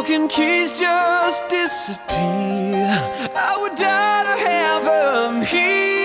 How can keys just disappear? I would die to have them here.